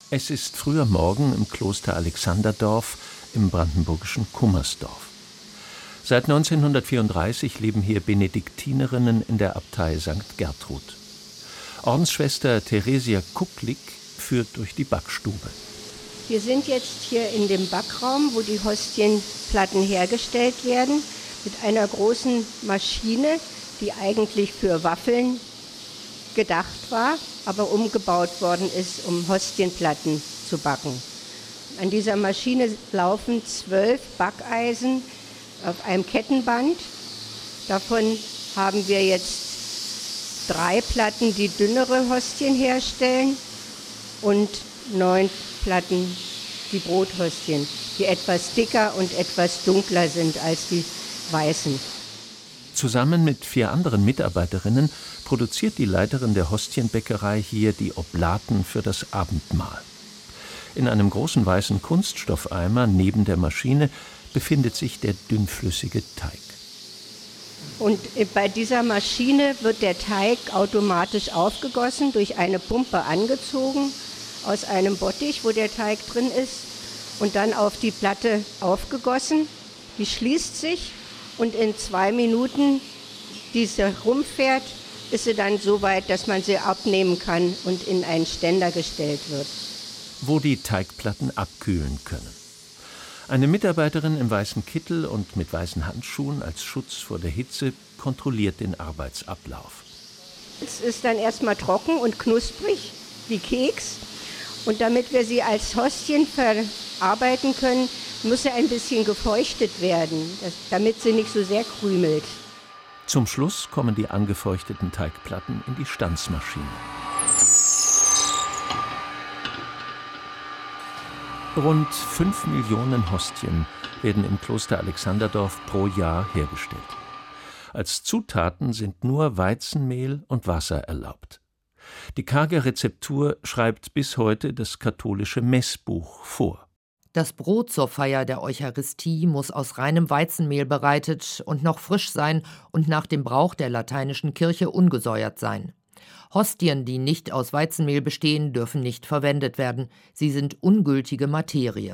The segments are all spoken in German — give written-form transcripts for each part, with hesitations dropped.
Es ist früher Morgen im Kloster Alexanderdorf im brandenburgischen Kummersdorf. Seit 1934 leben hier Benediktinerinnen in der Abtei St. Gertrud. Ordensschwester Theresia Kucklick führt durch die Backstube. Wir sind jetzt hier in dem Backraum, wo die Hostienplatten hergestellt werden, mit einer großen Maschine, die eigentlich für Waffeln gedacht war, aber umgebaut worden ist, um Hostienplatten zu backen. An dieser Maschine laufen 12 Backeisen auf einem Kettenband. Davon haben wir jetzt 3 Platten, die dünnere Hostien herstellen und 9 Platten, die Brothostien, die etwas dicker und etwas dunkler sind als die weißen. Zusammen mit 4 anderen Mitarbeiterinnen produziert die Leiterin der Hostienbäckerei hier die Oblaten für das Abendmahl. In einem großen weißen Kunststoffeimer neben der Maschine befindet sich der dünnflüssige Teig. Und bei dieser Maschine wird der Teig automatisch aufgegossen, durch eine Pumpe angezogen, aus einem Bottich, wo der Teig drin ist, und dann auf die Platte aufgegossen. Die schließt sich und in 2 Minuten, die sie rumfährt, ist sie dann so weit, dass man sie abnehmen kann und in einen Ständer gestellt wird. Wo die Teigplatten abkühlen können. Eine Mitarbeiterin im weißen Kittel und mit weißen Handschuhen als Schutz vor der Hitze kontrolliert den Arbeitsablauf. Es ist dann erstmal trocken und knusprig, wie Keks. Und damit wir sie als Hostien verarbeiten können, muss sie ein bisschen gefeuchtet werden, damit sie nicht so sehr krümelt. Zum Schluss kommen die angefeuchteten Teigplatten in die Stanzmaschine. Rund 5 Millionen Hostien werden im Kloster Alexanderdorf pro Jahr hergestellt. Als Zutaten sind nur Weizenmehl und Wasser erlaubt. Die karge Rezeptur schreibt bis heute das katholische Messbuch vor. Das Brot zur Feier der Eucharistie muss aus reinem Weizenmehl bereitet und noch frisch sein und nach dem Brauch der lateinischen Kirche ungesäuert sein. Hostien, die nicht aus Weizenmehl bestehen, dürfen nicht verwendet werden. Sie sind ungültige Materie.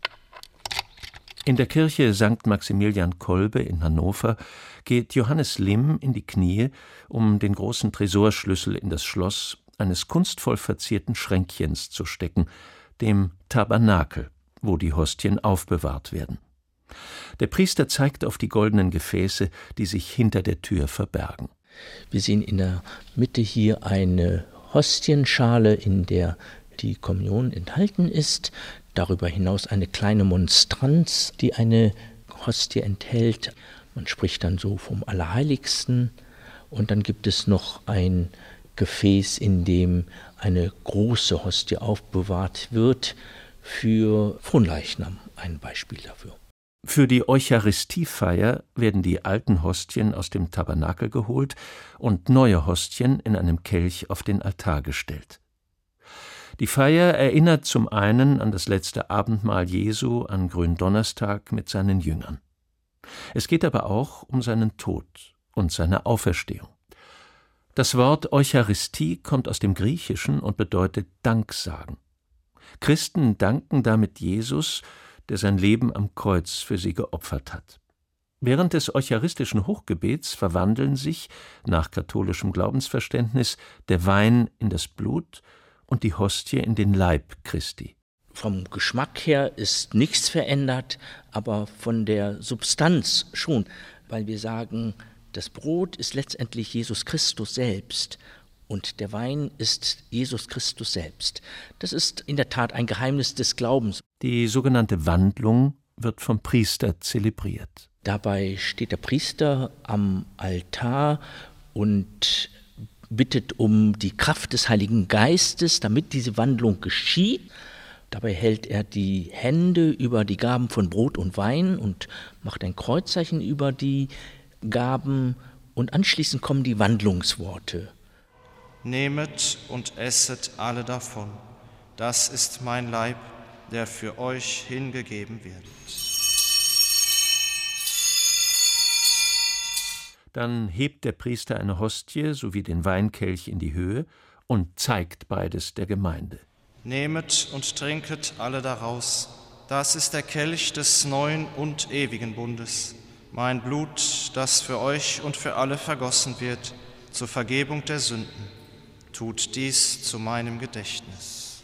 In der Kirche St. Maximilian Kolbe in Hannover geht Johannes Limm in die Knie, um den großen Tresorschlüssel in das Schloss eines kunstvoll verzierten Schränkchens zu stecken, dem Tabernakel, wo die Hostien aufbewahrt werden. Der Priester zeigt auf die goldenen Gefäße, die sich hinter der Tür verbergen. Wir sehen in der Mitte hier eine Hostienschale, in der die Kommunion enthalten ist. Darüber hinaus eine kleine Monstranz, die eine Hostie enthält. Man spricht dann so vom Allerheiligsten. Und dann gibt es noch ein Gefäß, in dem eine große Hostie aufbewahrt wird, für Fronleichnam ein Beispiel dafür. Für die Eucharistiefeier werden die alten Hostien aus dem Tabernakel geholt und neue Hostien in einem Kelch auf den Altar gestellt. Die Feier erinnert zum einen an das letzte Abendmahl Jesu an Gründonnerstag mit seinen Jüngern. Es geht aber auch um seinen Tod und seine Auferstehung. Das Wort Eucharistie kommt aus dem Griechischen und bedeutet Danksagen. Christen danken damit Jesus, der sein Leben am Kreuz für sie geopfert hat. Während des eucharistischen Hochgebets verwandeln sich, nach katholischem Glaubensverständnis, der Wein in das Blut und die Hostie in den Leib Christi. Vom Geschmack her ist nichts verändert, aber von der Substanz schon, weil wir sagen, das Brot ist letztendlich Jesus Christus selbst. Und der Wein ist Jesus Christus selbst. Das ist in der Tat ein Geheimnis des Glaubens. Die sogenannte Wandlung wird vom Priester zelebriert. Dabei steht der Priester am Altar und bittet um die Kraft des Heiligen Geistes, damit diese Wandlung geschieht. Dabei hält er die Hände über die Gaben von Brot und Wein und macht ein Kreuzzeichen über die Gaben. Und anschließend kommen die Wandlungsworte. Nehmet und esset alle davon. Das ist mein Leib, der für euch hingegeben wird. Dann hebt der Priester eine Hostie sowie den Weinkelch in die Höhe und zeigt beides der Gemeinde. Nehmet und trinket alle daraus. Das ist der Kelch des neuen und ewigen Bundes, mein Blut, das für euch und für alle vergossen wird, zur Vergebung der Sünden. Tut dies zu meinem Gedächtnis.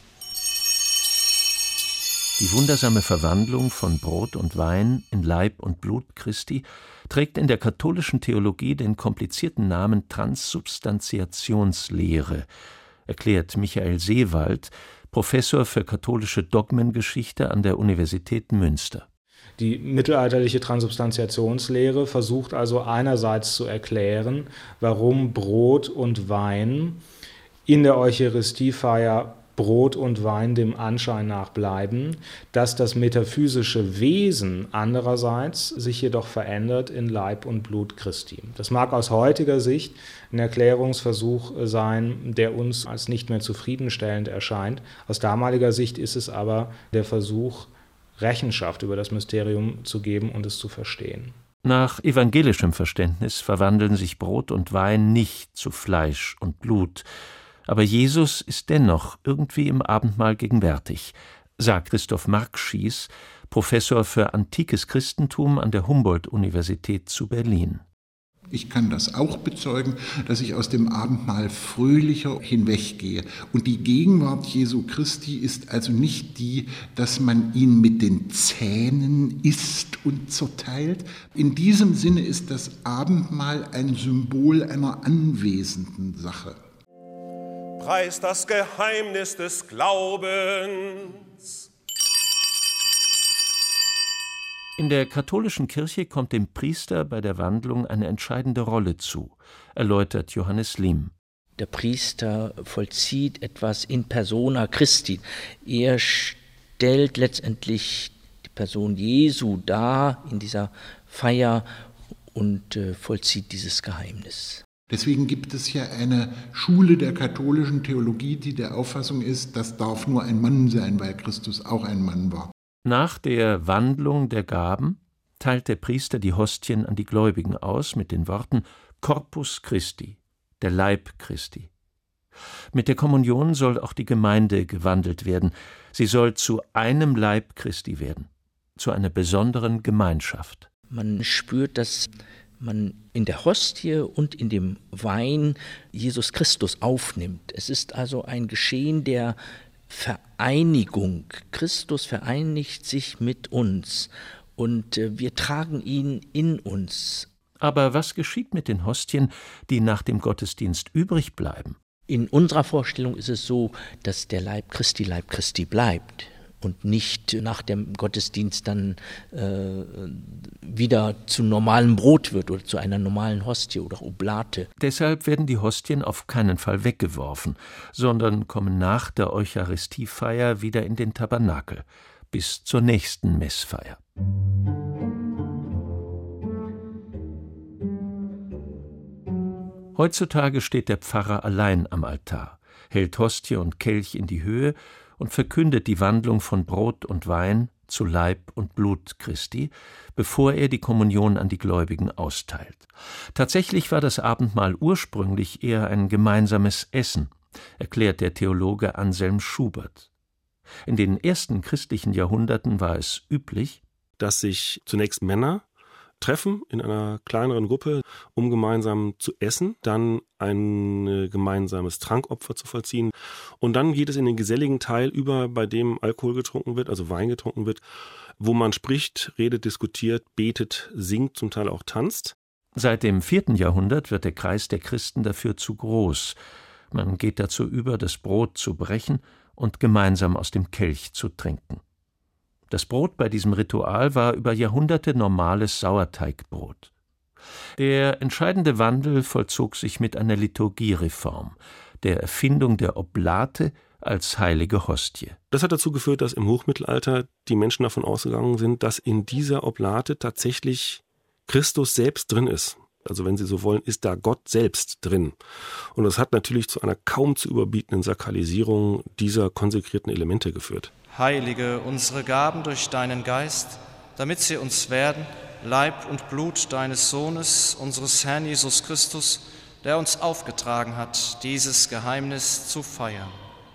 Die wundersame Verwandlung von Brot und Wein in Leib und Blut Christi trägt in der katholischen Theologie den komplizierten Namen Transsubstantiationslehre, erklärt Michael Seewald, Professor für katholische Dogmengeschichte an der Universität Münster. Die mittelalterliche Transsubstantiationslehre versucht also einerseits zu erklären, warum Brot und Wein in der Eucharistiefeier Brot und Wein dem Anschein nach bleiben, dass das metaphysische Wesen andererseits sich jedoch verändert in Leib und Blut Christi. Das mag aus heutiger Sicht ein Erklärungsversuch sein, der uns als nicht mehr zufriedenstellend erscheint. Aus damaliger Sicht ist es aber der Versuch, Rechenschaft über das Mysterium zu geben und es zu verstehen. Nach evangelischem Verständnis verwandeln sich Brot und Wein nicht zu Fleisch und Blut, aber Jesus ist dennoch irgendwie im Abendmahl gegenwärtig, sagt Christoph Markschies, Professor für antikes Christentum an der Humboldt-Universität zu Berlin. Ich kann das auch bezeugen, dass ich aus dem Abendmahl fröhlicher hinweggehe. Und die Gegenwart Jesu Christi ist also nicht die, dass man ihn mit den Zähnen isst und zerteilt. In diesem Sinne ist das Abendmahl ein Symbol einer anwesenden Sache. Preist das Geheimnis des Glaubens. In der katholischen Kirche kommt dem Priester bei der Wandlung eine entscheidende Rolle zu, erläutert Johannes Liem. Der Priester vollzieht etwas in persona Christi. Er stellt letztendlich die Person Jesu dar in dieser Feier und vollzieht dieses Geheimnis. Deswegen gibt es ja eine Schule der katholischen Theologie, die der Auffassung ist, das darf nur ein Mann sein, weil Christus auch ein Mann war. Nach der Wandlung der Gaben teilt der Priester die Hostien an die Gläubigen aus mit den Worten Corpus Christi, der Leib Christi. Mit der Kommunion soll auch die Gemeinde gewandelt werden. Sie soll zu einem Leib Christi werden, zu einer besonderen Gemeinschaft. Man spürt, dass man in der Hostie und in dem Wein Jesus Christus aufnimmt. Es ist also ein Geschehen der Vereinigung. Christus vereinigt sich mit uns und wir tragen ihn in uns. Aber was geschieht mit den Hostien, die nach dem Gottesdienst übrig bleiben? In unserer Vorstellung ist es so, dass der Leib Christi bleibt und nicht nach dem Gottesdienst dann wieder zu normalem Brot wird oder zu einer normalen Hostie oder Oblate. Deshalb werden die Hostien auf keinen Fall weggeworfen, sondern kommen nach der Eucharistiefeier wieder in den Tabernakel, bis zur nächsten Messfeier. Heutzutage steht der Pfarrer allein am Altar, hält Hostie und Kelch in die Höhe und verkündet die Wandlung von Brot und Wein zu Leib und Blut Christi, bevor er die Kommunion an die Gläubigen austeilt. Tatsächlich war das Abendmahl ursprünglich eher ein gemeinsames Essen, erklärt der Theologe Anselm Schubert. In den ersten christlichen Jahrhunderten war es üblich, dass sich zunächst Männer treffen in einer kleineren Gruppe, um gemeinsam zu essen, dann ein gemeinsames Trankopfer zu vollziehen. Und dann geht es in den geselligen Teil über, bei dem Alkohol getrunken wird, also Wein getrunken wird, wo man spricht, redet, diskutiert, betet, singt, zum Teil auch tanzt. Seit dem 4. Jahrhundert wird der Kreis der Christen dafür zu groß. Man geht dazu über, das Brot zu brechen und gemeinsam aus dem Kelch zu trinken. Das Brot bei diesem Ritual war über Jahrhunderte normales Sauerteigbrot. Der entscheidende Wandel vollzog sich mit einer Liturgiereform, der Erfindung der Oblate als heilige Hostie. Das hat dazu geführt, dass im Hochmittelalter die Menschen davon ausgegangen sind, dass in dieser Oblate tatsächlich Christus selbst drin ist. Also wenn Sie so wollen, ist da Gott selbst drin. Und das hat natürlich zu einer kaum zu überbietenden Sakralisierung dieser konsekrierten Elemente geführt. Heilige unsere Gaben durch deinen Geist, damit sie uns werden, Leib und Blut deines Sohnes, unseres Herrn Jesus Christus, der uns aufgetragen hat, dieses Geheimnis zu feiern.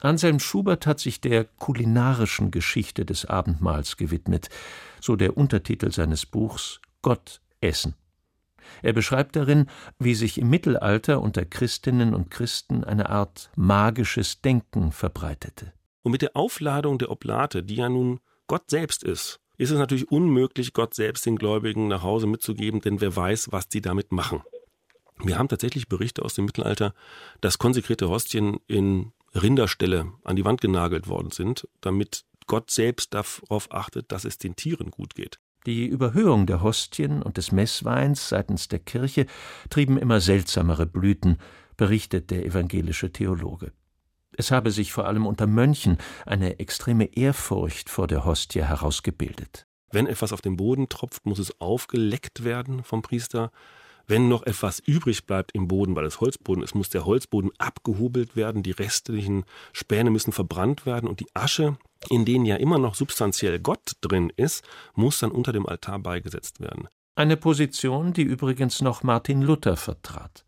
Anselm Schubert hat sich der kulinarischen Geschichte des Abendmahls gewidmet, so der Untertitel seines Buchs »Gott essen«. Er beschreibt darin, wie sich im Mittelalter unter Christinnen und Christen eine Art magisches Denken verbreitete. Und mit der Aufladung der Oblate, die ja nun Gott selbst ist es natürlich unmöglich, Gott selbst den Gläubigen nach Hause mitzugeben, denn wer weiß, was die damit machen. Wir haben tatsächlich Berichte aus dem Mittelalter, dass konsekrierte Hostien in Rinderställe an die Wand genagelt worden sind, damit Gott selbst darauf achtet, dass es den Tieren gut geht. Die Überhöhung der Hostien und des Messweins seitens der Kirche trieben immer seltsamere Blüten, berichtet der evangelische Theologe. Es habe sich vor allem unter Mönchen eine extreme Ehrfurcht vor der Hostie herausgebildet. Wenn etwas auf den Boden tropft, muss es aufgeleckt werden vom Priester. Wenn noch etwas übrig bleibt im Boden, weil es Holzboden ist, muss der Holzboden abgehobelt werden, die restlichen Späne müssen verbrannt werden und die Asche, in denen ja immer noch substanziell Gott drin ist, muss dann unter dem Altar beigesetzt werden. Eine Position, die übrigens noch Martin Luther vertrat.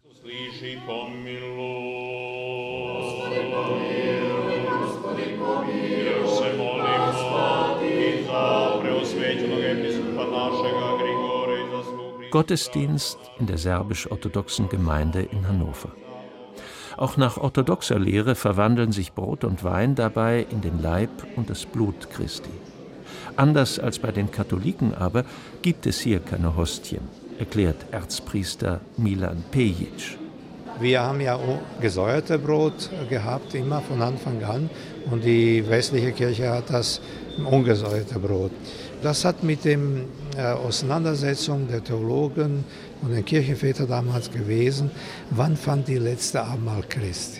Gottesdienst in der serbisch-orthodoxen Gemeinde in Hannover. Auch nach orthodoxer Lehre verwandeln sich Brot und Wein dabei in den Leib und das Blut Christi. Anders als bei den Katholiken aber gibt es hier keine Hostien, erklärt Erzpriester Milan Pejic. Wir haben ja gesäuerte Brot gehabt, immer von Anfang an. Und die westliche Kirche hat das ungesäuerte Brot. Das hat mit der Auseinandersetzung der Theologen und der Kirchenväter damals gewesen, wann fand die letzte Abendmahl Christi?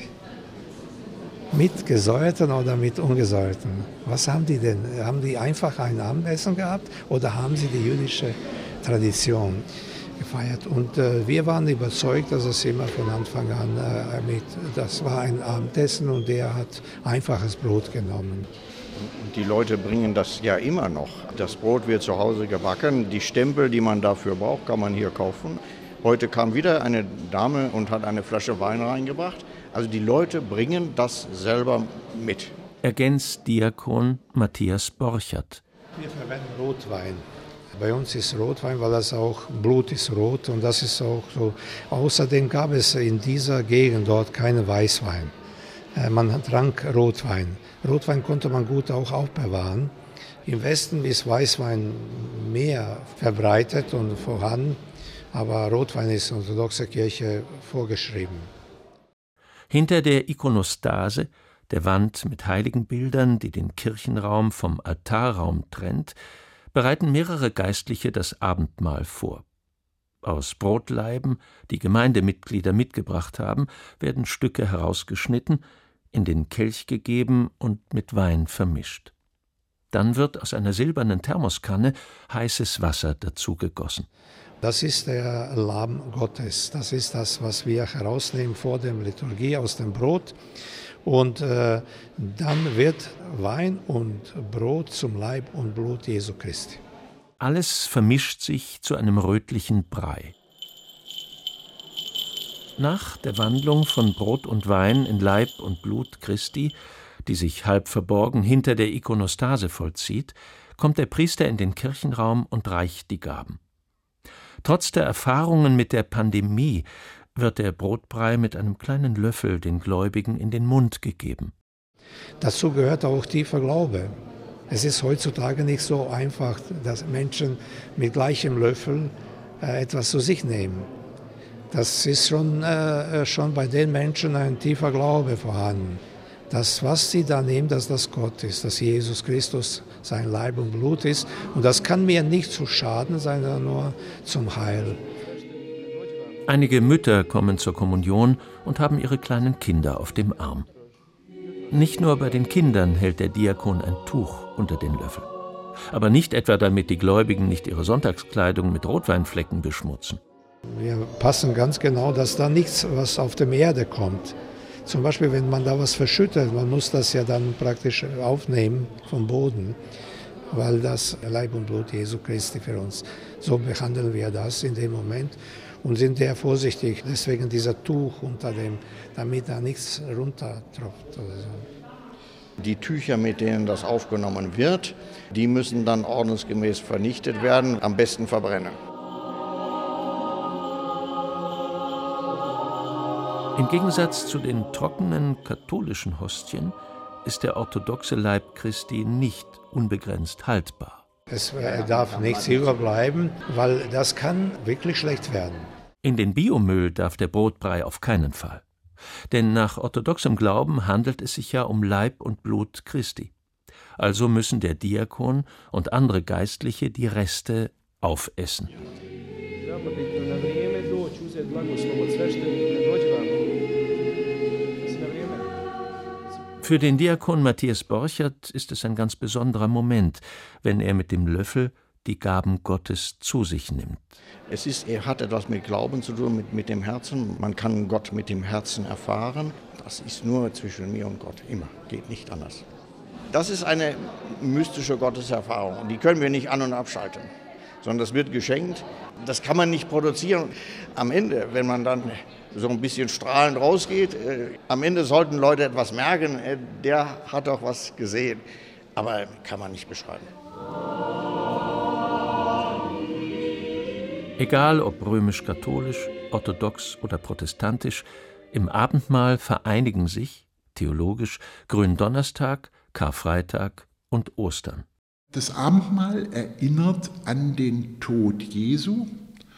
Mit gesäuerten oder mit ungesäuerten? Was haben die denn? Haben die einfach ein Abendessen gehabt oder haben sie die jüdische Tradition gefeiert? Und wir waren überzeugt, dass es immer von Anfang an das war ein Abendessen und der hat einfaches Brot genommen. Die Leute bringen das ja immer noch. Das Brot wird zu Hause gebacken. Die Stempel, die man dafür braucht, kann man hier kaufen. Heute kam wieder eine Dame und hat eine Flasche Wein reingebracht. Also die Leute bringen das selber mit. Ergänzt Diakon Matthias Borchert. Wir verwenden Rotwein. Bei uns ist Rotwein, weil das auch Blut ist rot und das ist auch so. Außerdem gab es in dieser Gegend dort keinen Weißwein. Man trank Rotwein. Rotwein konnte man gut auch aufbewahren. Im Westen ist Weißwein mehr verbreitet und vorhanden, aber Rotwein ist in der orthodoxen Kirche vorgeschrieben. Hinter der Ikonostase, der Wand mit Heiligenbildern, die den Kirchenraum vom Altarraum trennt, bereiten mehrere Geistliche das Abendmahl vor. Aus Brotleiben, die Gemeindemitglieder mitgebracht haben, werden Stücke herausgeschnitten, in den Kelch gegeben und mit Wein vermischt. Dann wird aus einer silbernen Thermoskanne heißes Wasser dazugegossen. Das ist der Lamm Gottes. Das ist das, was wir herausnehmen vor der Liturgie aus dem Brot. Und dann wird Wein und Brot zum Leib und Blut Jesu Christi. Alles vermischt sich zu einem rötlichen Brei. Nach der Wandlung von Brot und Wein in Leib und Blut Christi, die sich halb verborgen hinter der Ikonostase vollzieht, kommt der Priester in den Kirchenraum und reicht die Gaben. Trotz der Erfahrungen mit der Pandemie wird der Brotbrei mit einem kleinen Löffel den Gläubigen in den Mund gegeben. Dazu gehört auch tiefer Glaube. Es ist heutzutage nicht so einfach, dass Menschen mit gleichem Löffel etwas zu sich nehmen. Das ist schon bei den Menschen ein tiefer Glaube vorhanden. Das, was sie da nehmen, dass das Gott ist, dass Jesus Christus sein Leib und Blut ist. Und das kann mir nicht zu Schaden sein, sondern nur zum Heil. Einige Mütter kommen zur Kommunion und haben ihre kleinen Kinder auf dem Arm. Nicht nur bei den Kindern hält der Diakon ein Tuch unter den Löffel. Aber nicht etwa, damit die Gläubigen nicht ihre Sonntagskleidung mit Rotweinflecken beschmutzen. Wir passen ganz genau, dass da nichts, was auf der Erde kommt. Zum Beispiel, wenn man da was verschüttet, man muss das ja dann praktisch aufnehmen vom Boden, weil das Leib und Blut Jesu Christi für uns. So behandeln wir das in dem Moment und sind sehr vorsichtig. Deswegen dieser Tuch unter dem, damit da nichts runtertropft oder so. Die Tücher, mit denen das aufgenommen wird, die müssen dann ordnungsgemäß vernichtet werden, am besten verbrennen. Im Gegensatz zu den trockenen katholischen Hostien ist der orthodoxe Leib Christi nicht unbegrenzt haltbar. Es darf nicht Silber bleiben, weil das kann wirklich schlecht werden. In den Biomüll darf der Brotbrei auf keinen Fall. Denn nach orthodoxem Glauben handelt es sich ja um Leib und Blut Christi. Also müssen der Diakon und andere Geistliche die Reste aufessen. Für den Diakon Matthias Borchert ist es ein ganz besonderer Moment, wenn er mit dem Löffel die Gaben Gottes zu sich nimmt. Er hat etwas mit Glauben zu tun, mit dem Herzen. Man kann Gott mit dem Herzen erfahren. Das ist nur zwischen mir und Gott, immer, geht nicht anders. Das ist eine mystische Gotteserfahrung und die können wir nicht an- und abschalten, sondern das wird geschenkt. Das kann man nicht produzieren. Am Ende, wenn man dann so ein bisschen strahlend rausgeht, am Ende sollten Leute etwas merken, der hat doch was gesehen. Aber kann man nicht beschreiben. Egal ob römisch-katholisch, orthodox oder protestantisch, im Abendmahl vereinigen sich, theologisch, Gründonnerstag, Karfreitag und Ostern. Das Abendmahl erinnert an den Tod Jesu.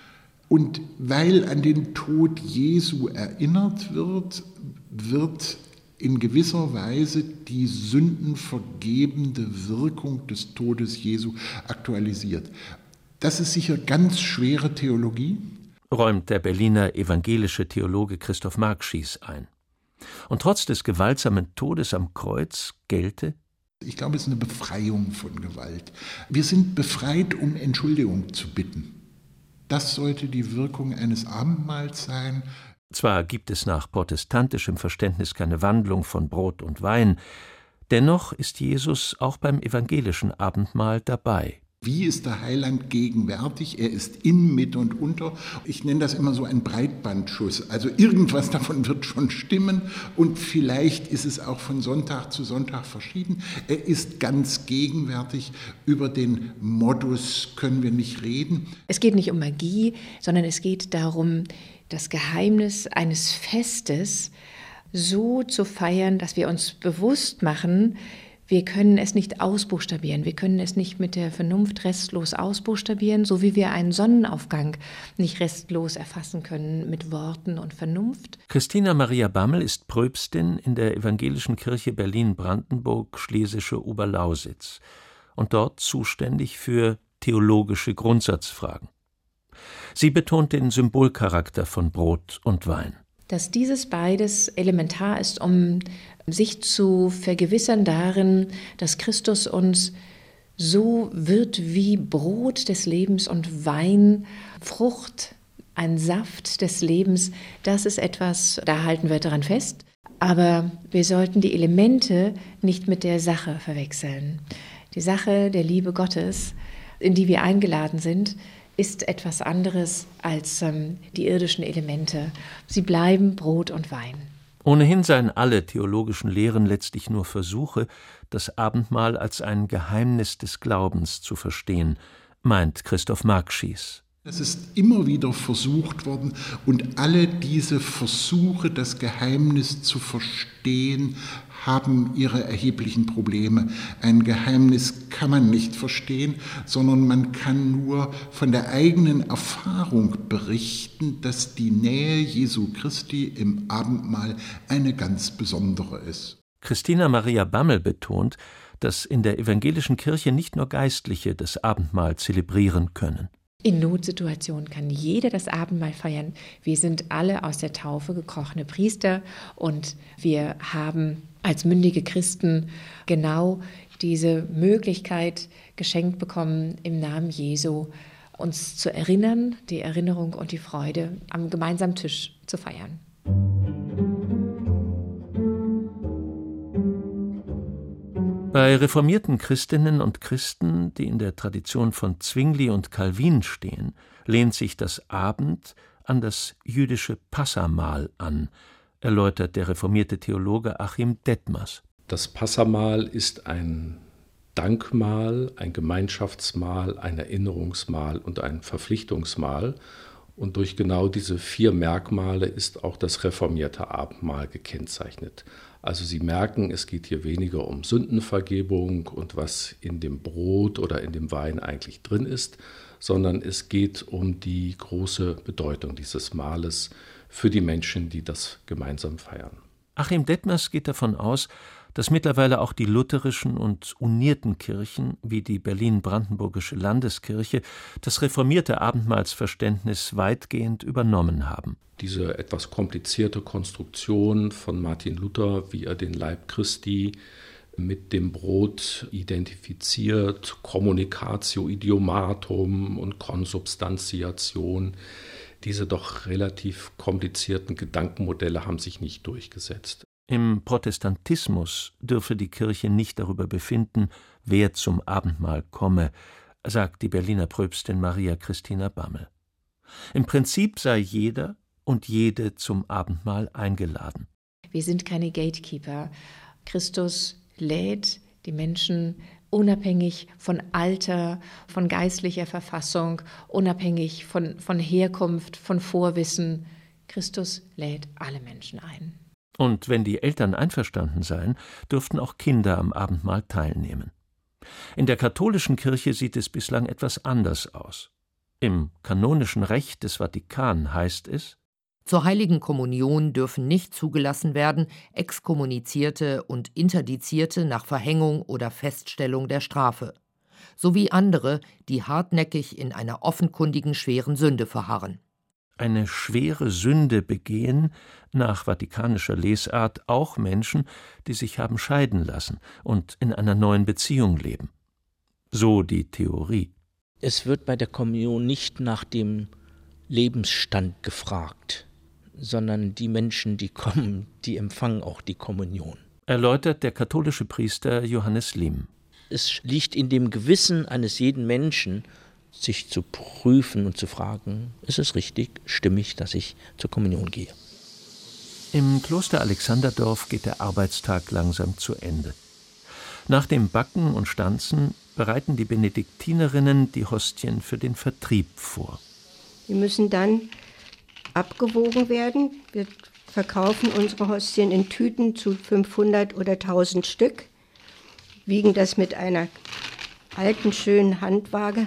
Und weil an den Tod Jesu erinnert wird, wird in gewisser Weise die sündenvergebende Wirkung des Todes Jesu aktualisiert. Das ist sicher ganz schwere Theologie, räumt der Berliner evangelische Theologe Christoph Markschies ein. Und trotz des gewaltsamen Todes am Kreuz gelte: Ich glaube, es ist eine Befreiung von Gewalt. Wir sind befreit, um Entschuldigung zu bitten. Das sollte die Wirkung eines Abendmahls sein. Zwar gibt es nach protestantischem Verständnis keine Wandlung von Brot und Wein, dennoch ist Jesus auch beim evangelischen Abendmahl dabei. Wie ist der Heiland gegenwärtig? Er ist in, mit und unter. Ich nenne das immer so einen Breitbandschuss. Also irgendwas davon wird schon stimmen und vielleicht ist es auch von Sonntag zu Sonntag verschieden. Er ist ganz gegenwärtig. Über den Modus können wir nicht reden. Es geht nicht um Magie, sondern es geht darum, das Geheimnis eines Festes so zu feiern, dass wir uns bewusst machen, wir können es nicht ausbuchstabieren, wir können es nicht mit der Vernunft restlos ausbuchstabieren, so wie wir einen Sonnenaufgang nicht restlos erfassen können mit Worten und Vernunft. Christina Maria Bammel ist Pröpstin in der Evangelischen Kirche Berlin-Brandenburg-Schlesische Oberlausitz und dort zuständig für theologische Grundsatzfragen. Sie betont den Symbolcharakter von Brot und Wein. Dass dieses beides elementar ist, um sich zu vergewissern darin, dass Christus uns so wird wie Brot des Lebens und Wein, Frucht, ein Saft des Lebens, das ist etwas, da halten wir daran fest. Aber wir sollten die Elemente nicht mit der Sache verwechseln. Die Sache der Liebe Gottes, in die wir eingeladen sind, ist etwas anderes als die irdischen Elemente. Sie bleiben Brot und Wein. Ohnehin seien alle theologischen Lehren letztlich nur Versuche, das Abendmahl als ein Geheimnis des Glaubens zu verstehen, meint Christoph Markschies. Es ist immer wieder versucht worden und alle diese Versuche, das Geheimnis zu verstehen, haben ihre erheblichen Probleme. Ein Geheimnis kann man nicht verstehen, sondern man kann nur von der eigenen Erfahrung berichten, dass die Nähe Jesu Christi im Abendmahl eine ganz besondere ist. Christina Maria Bammel betont, dass in der evangelischen Kirche nicht nur Geistliche das Abendmahl zelebrieren können. In Notsituationen kann jeder das Abendmahl feiern. Wir sind alle aus der Taufe gekrochene Priester und wir haben als mündige Christen genau diese Möglichkeit geschenkt bekommen, im Namen Jesu uns zu erinnern, die Erinnerung und die Freude am gemeinsamen Tisch zu feiern. Bei reformierten Christinnen und Christen, die in der Tradition von Zwingli und Calvin stehen, lehnt sich das Abend an das jüdische Passahmahl an, erläutert der reformierte Theologe Achim Detmers. Das Passamahl ist ein Dankmahl, ein Gemeinschaftsmahl, ein Erinnerungsmahl und ein Verpflichtungsmahl. Und durch genau diese 4 Merkmale ist auch das reformierte Abendmahl gekennzeichnet. Also Sie merken, es geht hier weniger um Sündenvergebung und was in dem Brot oder in dem Wein eigentlich drin ist, sondern es geht um die große Bedeutung dieses Mahles für die Menschen, die das gemeinsam feiern. Achim Dettmers geht davon aus, dass mittlerweile auch die lutherischen und unierten Kirchen, wie die Berlin-Brandenburgische Landeskirche, das reformierte Abendmahlsverständnis weitgehend übernommen haben. Diese etwas komplizierte Konstruktion von Martin Luther, wie er den Leib Christi mit dem Brot identifiziert, Communicatio Idiomatum und Konsubstantiation, diese doch relativ komplizierten Gedankenmodelle haben sich nicht durchgesetzt. Im Protestantismus dürfe die Kirche nicht darüber befinden, wer zum Abendmahl komme, sagt die Berliner Pröpstin Maria Christina Bammel. Im Prinzip sei jeder und jede zum Abendmahl eingeladen. Wir sind keine Gatekeeper. Christus lädt die Menschen unabhängig von Alter, von geistlicher Verfassung, unabhängig von Herkunft, von Vorwissen. Christus lädt alle Menschen ein. Und wenn die Eltern einverstanden seien, dürften auch Kinder am Abendmahl teilnehmen. In der katholischen Kirche sieht es bislang etwas anders aus. Im kanonischen Recht des Vatikan heißt es: Zur Heiligen Kommunion dürfen nicht zugelassen werden Exkommunizierte und Interdizierte nach Verhängung oder Feststellung der Strafe, sowie andere, die hartnäckig in einer offenkundigen schweren Sünde verharren. Eine schwere Sünde begehen, nach vatikanischer Lesart, auch Menschen, die sich haben scheiden lassen und in einer neuen Beziehung leben. So die Theorie. Es wird bei der Kommunion nicht nach dem Lebensstand gefragt, sondern die Menschen, die kommen, die empfangen auch die Kommunion. Erläutert der katholische Priester Johannes Lim. Es liegt in dem Gewissen eines jeden Menschen, sich zu prüfen und zu fragen, ist es richtig, stimmig, dass ich zur Kommunion gehe. Im Kloster Alexanderdorf geht der Arbeitstag langsam zu Ende. Nach dem Backen und Stanzen bereiten die Benediktinerinnen die Hostien für den Vertrieb vor. Die müssen dann abgewogen werden. Wir verkaufen unsere Hostien in Tüten zu 500 oder 1000 Stück, wiegen das mit einer alten, schönen Handwaage.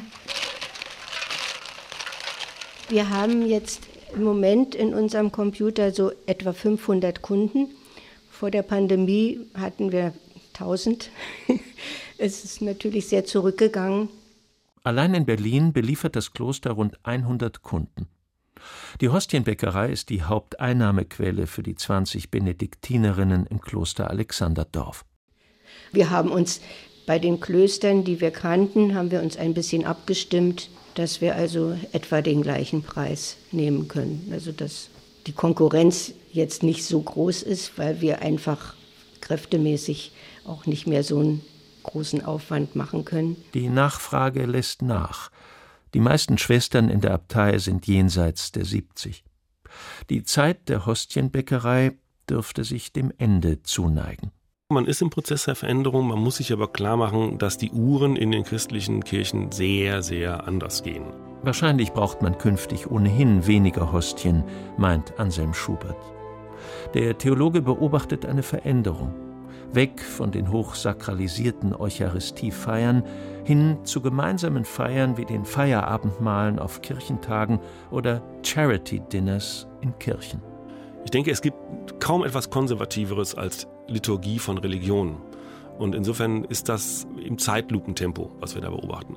Wir haben jetzt im Moment in unserem Computer so etwa 500 Kunden. Vor der Pandemie hatten wir 1000. Es ist natürlich sehr zurückgegangen. Allein in Berlin beliefert das Kloster rund 100 Kunden. Die Hostienbäckerei ist die Haupteinnahmequelle für die 20 Benediktinerinnen im Kloster Alexanderdorf. Wir haben uns bei den Klöstern, die wir kannten, haben wir uns ein bisschen abgestimmt, dass wir also etwa den gleichen Preis nehmen können. Also dass die Konkurrenz jetzt nicht so groß ist, weil wir einfach kräftemäßig auch nicht mehr so einen großen Aufwand machen können. Die Nachfrage lässt nach. Die meisten Schwestern in der Abtei sind jenseits der 70. Die Zeit der Hostienbäckerei dürfte sich dem Ende zuneigen. Man ist im Prozess der Veränderung, man muss sich aber klar machen, dass die Uhren in den christlichen Kirchen sehr, sehr anders gehen. Wahrscheinlich braucht man künftig ohnehin weniger Hostien, meint Anselm Schubert. Der Theologe beobachtet eine Veränderung. Weg von den hochsakralisierten Eucharistiefeiern hin zu gemeinsamen Feiern wie den Feierabendmahlen auf Kirchentagen oder Charity-Dinners in Kirchen. Ich denke, es gibt kaum etwas Konservativeres als Liturgie von Religion. Und insofern ist das im Zeitlupentempo, was wir da beobachten.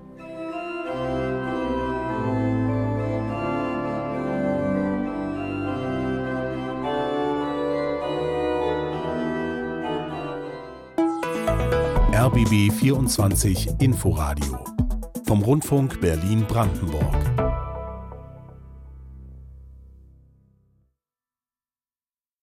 RBB 24 Inforadio vom Rundfunk Berlin-Brandenburg.